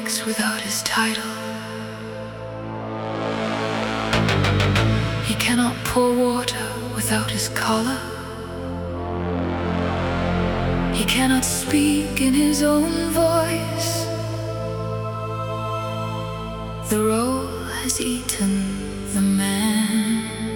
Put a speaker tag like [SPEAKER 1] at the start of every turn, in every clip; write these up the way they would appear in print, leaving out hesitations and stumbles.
[SPEAKER 1] speaks without his title. He cannot pour water without his collar. He cannot speak in his own voice. The role has eaten the man.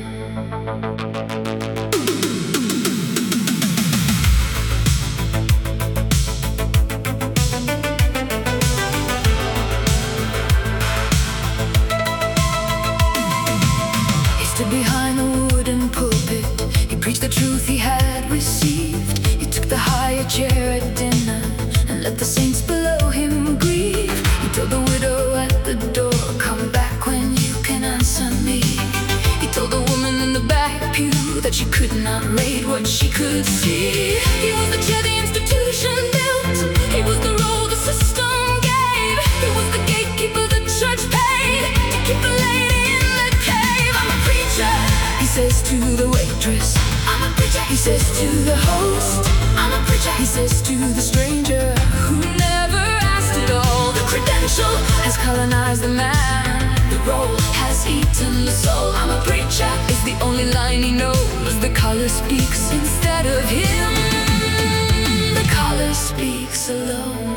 [SPEAKER 1] He stood behind the wooden pulpit. He preached the truth he had received. He took the higher chair at dinner and let the saints below him grieve. He told the widow at the door, "Come back when you can answer me." He told the woman in the back pew that she could not rate what she could see. He was the chair the institution built. He was the role the system gave. He was the gatekeeper the church paid to keep the lady in the cave. "I'm a preacher," he says to the waitress. "I'm a preacher," he says to the host. "I'm a preacher," he says to the stranger who never asked at all. The credential has colonized the man. The role has eaten the soul. "I'm a preacher" is the only line he knows. The collar speaks instead of him. The collar speaks alone.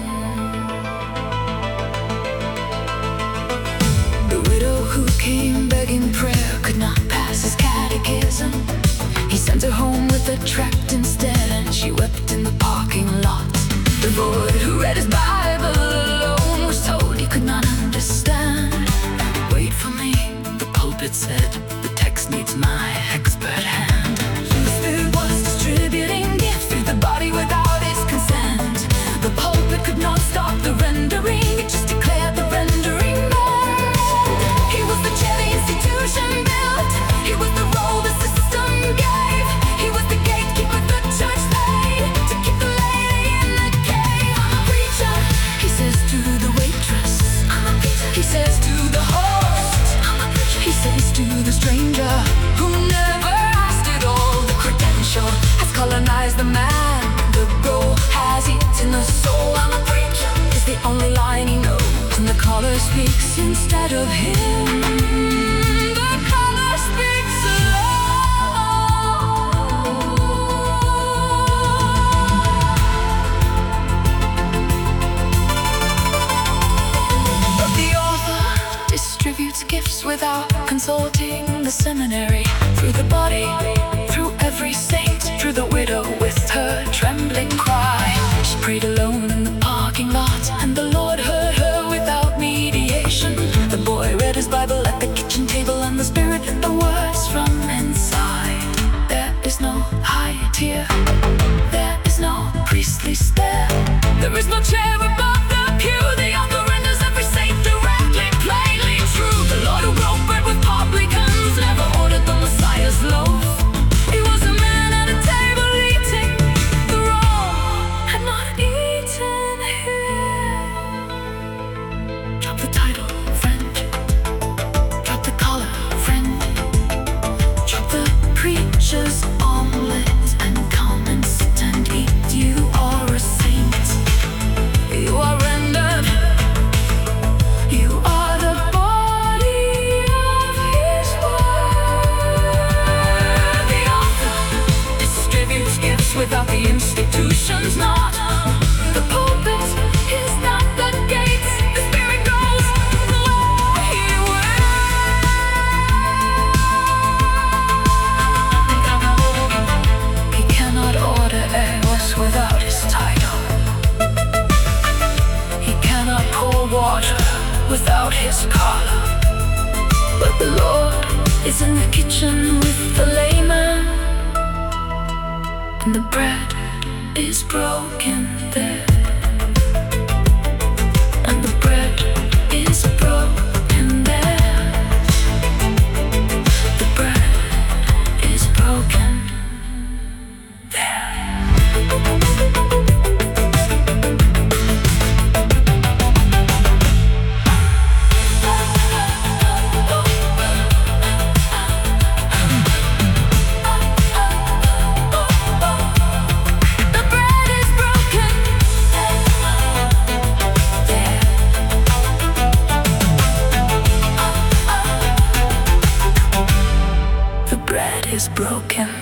[SPEAKER 1] The widow who came begging prayer could not pass his catechism. He sent her home with a tract instead, and she wept in the parking lot. The boy who read his Bible alone was told he could not understand. "Wait for me," the pulpit said, "the text needs my expert hand." The Spirit was distributing gifts through the body without his consent. The pulpit could not stop the rendering, it just declared the rendering bad. He was the chair the institution built. He was the role the system gave. He was the gatekeeper the church paid to keep the lady in the cave. "I'm a preacher," he says to the waitress. "I'm a preacher," he says to the host. "I'm a preacher," he says to the stranger who never asked it all. The credential has colonized the man. The role has eaten the soul. "I'm a preacher" is the only line he knows, and the collar speaks instead of him. The collar speaks alone. But the author distributes gifts without consulting the seminary. Through the body, through every saint, through the widow with her trembling cry. She prayed alone in the parking lot, and the Lord heard her without mediation. The boy read his Bible at the kitchen table, and the Spirit hit the words from inside. There is no higher tier, there is no priestly stare. There is no chair above the pew. The author renders every saint directly, plainly true. The Lord who broke bread with publicans never ordered the Messiah's loaf. He was a man at a table eating. The raw had not eaten him. Drop the title, friend. Drop the collar, friend. Drop the preacher's omelet and come and sit and eat. You are a saint. You are rendered. You are the body of his word. The author distributes gifts without the institutions, not the pulpit is not the gates. The Spirit goes where he will. He cannot order eros without his title. He cannot pour water without his collar. But the Lord is in the kitchen with the layman, and the bread is broken there. And the bread is broken there. The bread is broken there. The bread is broken. is broken.